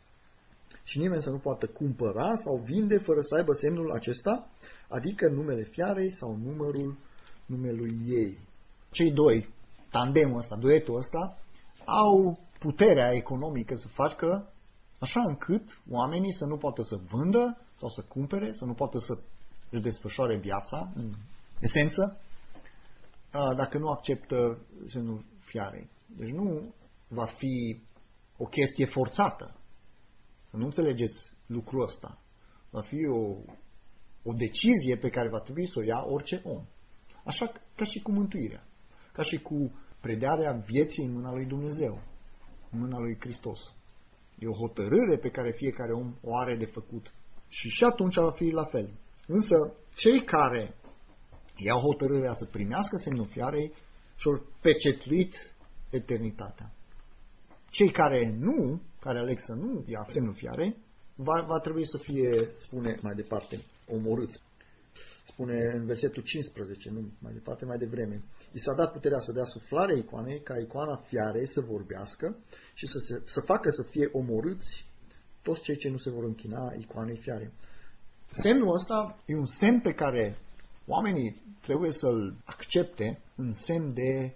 și nimeni să nu poată cumpăra sau vinde fără să aibă semnul acesta, adică numele fiarei sau numărul numelui ei. Cei doi, tandemul ăsta, duetul ăsta, au puterea economică să facă așa încât oamenii să nu poată să vândă sau să cumpere, să nu poată să își desfășoare viața, în esență, dacă nu acceptă semnul fiarei. Deci nu va fi o chestie forțată. Să nu înțelegeți lucrul ăsta. Va fi o, o decizie pe care va trebui să o ia orice om. Așa ca și cu mântuirea. Ca și cu predarea vieții în mâna lui Dumnezeu. În mâna lui Hristos. E o hotărâre pe care fiecare om o are de făcut. Și și atunci va fi la fel. Însă, cei care iau hotărârea să primească semnul fiarei și-au pecetuit eternitatea. Cei care nu, care aleg să nu ia semnul fiarei, va, va trebui să fie, spune mai departe, omorâți. Spune în versetul cincisprezece, nu mai departe, mai devreme. I s-a dat puterea să dea suflare icoanei, ca icoana fiarei să vorbească și să, se, să facă să fie omorâți toți cei ce nu se vor închina icoanei fiarei. Semnul ăsta e un semn pe care oamenii trebuie să-l accepte în semn de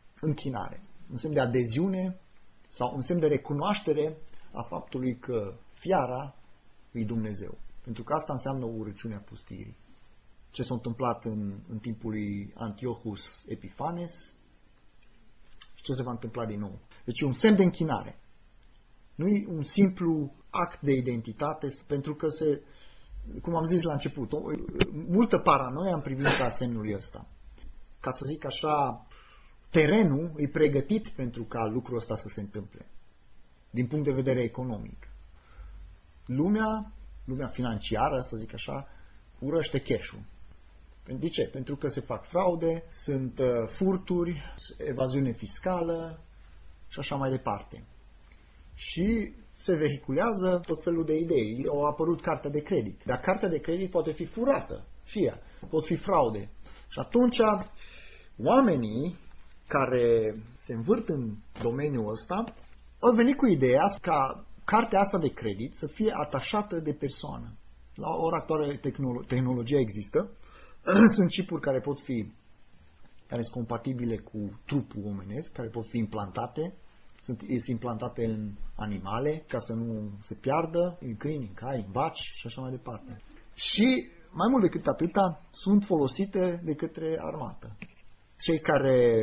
închinare, în semn de adeziune sau în semn de recunoaștere a faptului că fiara lui Dumnezeu. Pentru că asta înseamnă urăciunea pustirii. Ce s-a întâmplat în, în timpul lui Antiochus Epiphanes și ce se va întâmpla din nou. Deci e un semn de închinare. Nu e un simplu act de identitate, pentru că se, cum am zis la început, o, multă paranoia în privința semnului ăsta. Ca să zic așa, terenul e pregătit pentru ca lucrul ăsta să se întâmple. Din punct de vedere economic. Lumea, lumea financiară, să zic așa, urăște cash-ul. De ce? Pentru că se fac fraude, sunt uh, furturi, evaziune fiscală și așa mai departe. Și se vehiculează tot felul de idei. Au apărut cartea de credit. Dar cartea de credit poate fi furată și ea. Pot fi fraude. Și atunci oamenii care se învârt în domeniul ăsta au venit cu ideea ca cartea asta de credit să fie atașată de persoană. La ora actuală tehnolo- tehnologia există. Sunt chipuri care pot fi, care sunt compatibile cu trupul omenesc, care pot fi implantate. Sunt implantate în animale ca să nu se piardă, în câini, în cai, în vaci și așa mai departe. Și mai mult decât atâta, sunt folosite de către armată. Cei care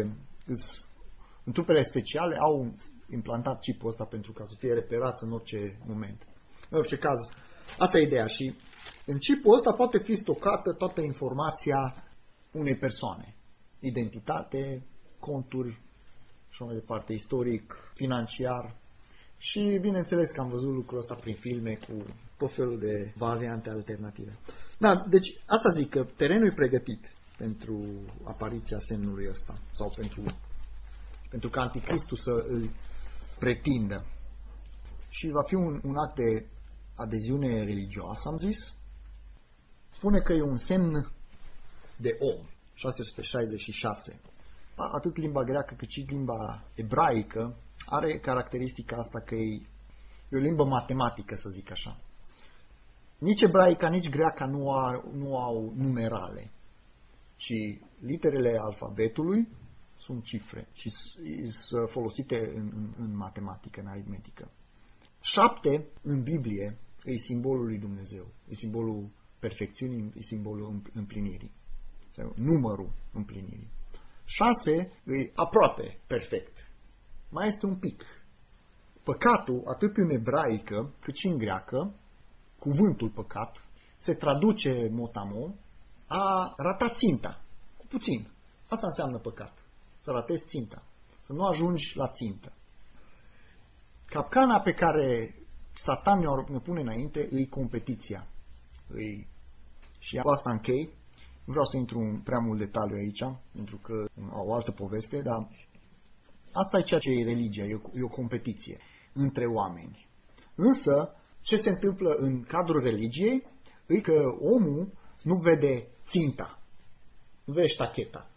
în trupele speciale au implantat chipul ăsta pentru ca să fie reperați în orice moment. În orice caz, asta e ideea. Și în chipul ăsta poate fi stocată toată informația unei persoane. Identitate, conturi, și mai departe, istoric, financiar. Și bineînțeles că am văzut lucrul ăsta prin filme cu tot felul de variante alternative. Da, deci asta zic, că terenul e pregătit pentru apariția semnului ăsta. Sau pentru, pentru ca Anticristul să îl pretindă. Și va fi un, un act de adeziune religioasă, am zis. Spune că e un semn de om. șase sute șaizeci și șase. Atât limba greacă cât și limba ebraică are caracteristica asta că e, e o limbă matematică, să zic așa. Nici ebraica, nici greaca nu au, nu au numerale, ci literele alfabetului sunt cifre și sunt folosite în, în, în matematică, în aritmetică. Șapte în Biblie e simbolul lui Dumnezeu, e simbolul perfecțiunii, e simbolul împlinirii, sau numărul împlinirii. Șase e aproape perfect. Mai este un pic. Păcatul, atât în ebraică cât și în greacă, cuvântul păcat, se traduce motamo a rata ținta. Cu puțin. Asta înseamnă păcat. Să ratezi ținta. Să nu ajungi la țintă. Capcana pe care Satan ne pune înainte e competiția. E... Și cu asta închei. Nu vreau să intru în prea mult detaliu aici, pentru că au o altă poveste, dar asta e ceea ce e religia, e o, e o competiție între oameni. Însă, ce se întâmplă în cadrul religiei e că omul nu vede ținta, nu vede ștacheta.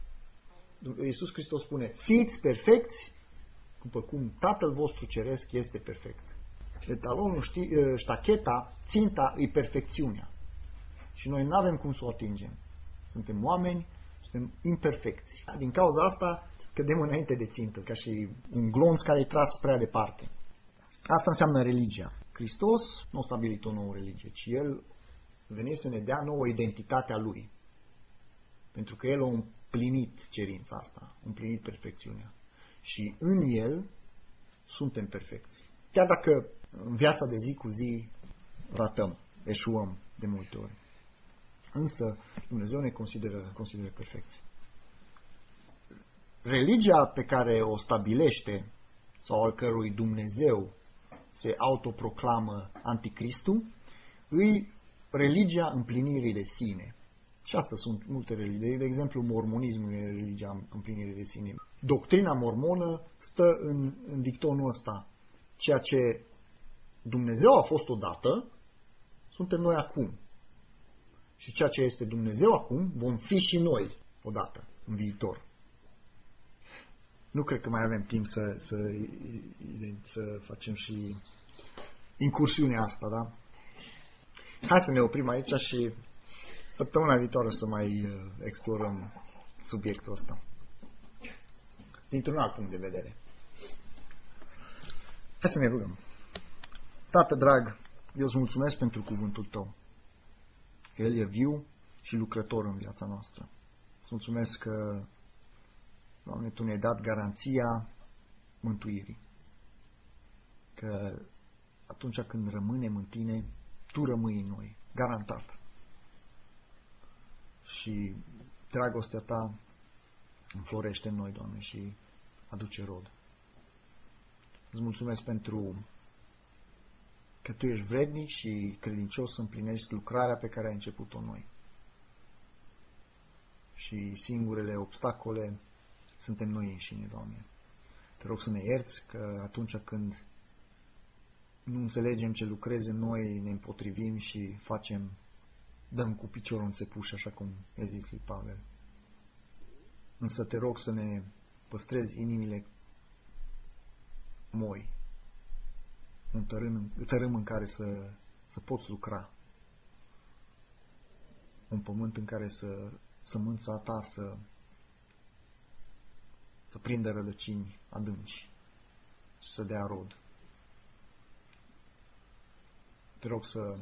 Iisus Hristos spune, fiți perfecți, după cum Tatăl vostru Ceresc este perfect. Etalonul, ștacheta, ținta e perfecțiunea. Și noi nu avem cum să o atingem. Suntem oameni, suntem imperfecți. Din cauza asta cădem înainte de țintă, ca și un glonț care e tras prea departe. Asta înseamnă religia. Hristos nu a stabilit o nouă religie, ci El vine să ne dea nouă identitatea Lui. Pentru că El a împlinit cerința asta, a împlinit perfecțiunea. Și în El suntem perfecți. Chiar dacă în viața de zi cu zi ratăm, eșuăm de multe ori. Însă Dumnezeu ne consideră, consideră perfecți. Religia pe care o stabilește sau al cărui Dumnezeu se autoproclamă anticristul, îi religia împlinirii de sine. Și asta sunt multe religii. De exemplu, mormonismul e religia împlinirii de sine. Doctrina mormonă stă în, în dictonul ăsta. Ceea ce Dumnezeu a fost odată, suntem noi acum. Și ceea ce este Dumnezeu acum, vom fi și noi odată, în viitor. Nu cred că mai avem timp să, să, să facem și incursiunea asta, da? Hai să ne oprim aici și săptămâna viitoare să mai explorăm subiectul ăsta. Dintr-un alt punct de vedere. Hai să ne rugăm. Tată drag, eu îți mulțumesc pentru cuvântul Tău, că El e viu și lucrător în viața noastră. Îți mulțumesc că, Doamne, Tu ne-ai dat garanția mântuirii, că atunci când rămânem în Tine, Tu rămâi în noi, garantat. Și dragostea Ta înflorește în noi, Doamne, și aduce rod. Îți mulțumesc pentru că Tu ești vrednic și credincios să împlinești lucrarea pe care ai început-o în noi. Și singurele obstacole suntem noi înșine, Doamne. Te rog să ne ierți că atunci când nu înțelegem ce lucrezi în noi, ne împotrivim și facem, dăm cu piciorul în țepuș, așa cum i-a zis lui Pavel. Însă te rog să ne păstrezi inimile moi, un tărâm, tărâm în care să, să poți lucra, un pământ în care să sămânța Ta să, să prindă rădăcini adânci și să dea rod. Te rog să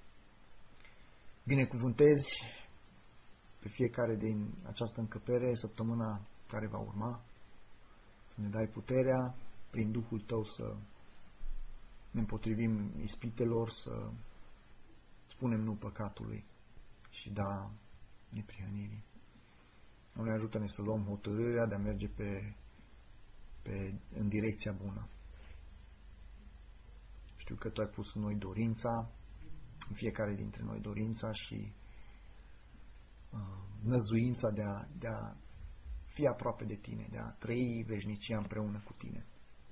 binecuvântezi pe fiecare din această încăpere săptămâna care va urma, să ne dai puterea prin Duhul Tău să ne împotrivim ispitelor, să spunem nu păcatului și da neprihănirii. Doamne, ajută-ne să luăm hotărârea de a merge pe, pe, în direcția bună. Știu că Tu ai pus în noi dorința, în fiecare dintre noi dorința și uh, năzuința de a, de a fi aproape de Tine, de a trăi veșnicia împreună cu Tine.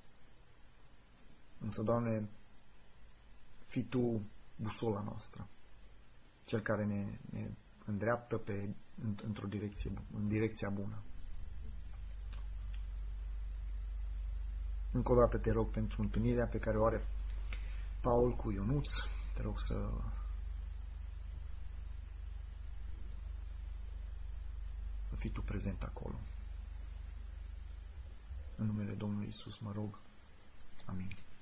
Însă, Doamne, fii Tu busola noastră, Cel care ne, ne îndreaptă pe, într-o direcție, în direcția bună. Încă o dată te rog pentru întâlnirea pe care o are Paul cu Ionuț, te rog să să fii Tu prezent acolo. În numele Domnului Iisus mă rog. Amin.